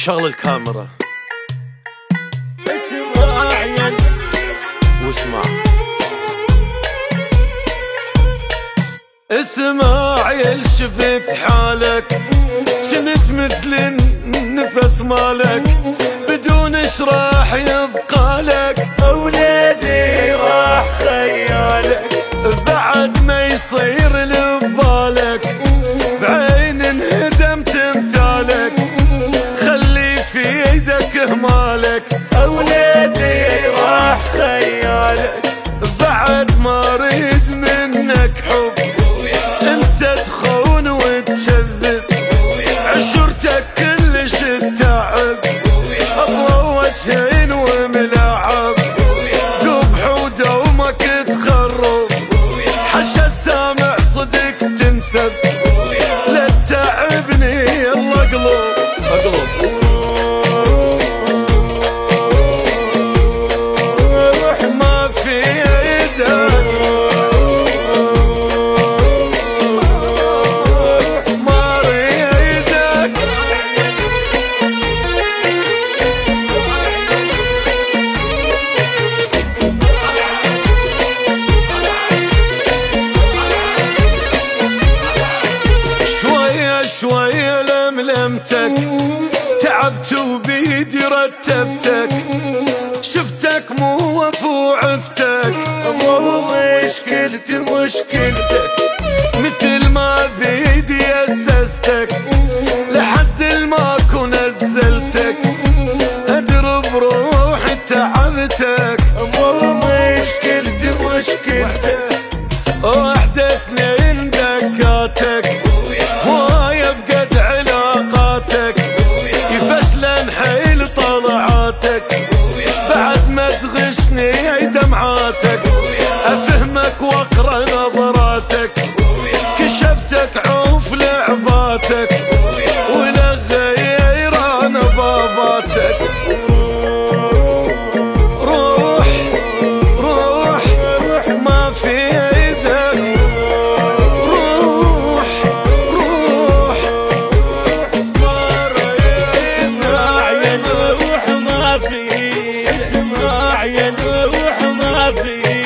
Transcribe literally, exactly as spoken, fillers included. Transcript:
شغل الكاميرا اسماعيل واسمع. اسماعيل شفت حالك كنت مثل النفس مالك بدون ايش راح يبقى لك اولادي راح خيالك بعد ما يصير لبالك بعين انهدم تمثالك خلي في ايدك همالك اولادي راح خيالك بعد ما اريد منك حب انت تخون وتكذب عشرتك كلش تتعب ابغى وجهين وملاعب قبح ودومك تخرب حشا السامع صدق تنسب لا تتعبني يلا اقلب اقلب شوية لملمتك تعبت وبيدي رتبتك شفتك مو وفوعفتك مو مشكلتي مشكلتك مثل ما بيدي أسستك لحد الماكو نزلتك أدرب روحي تعبتك مو مشكلتي مشكلتك واحدة اثنين دكاتك هواية بقد علاقاتك يفشلن حيل طلعاتك بعد ما تغشني هي دمعاتك افهمك واقرا نظراتك كشفتك عوف لعباتك ولا غيران باباتك روح روح ما في اسماعيل روح ما في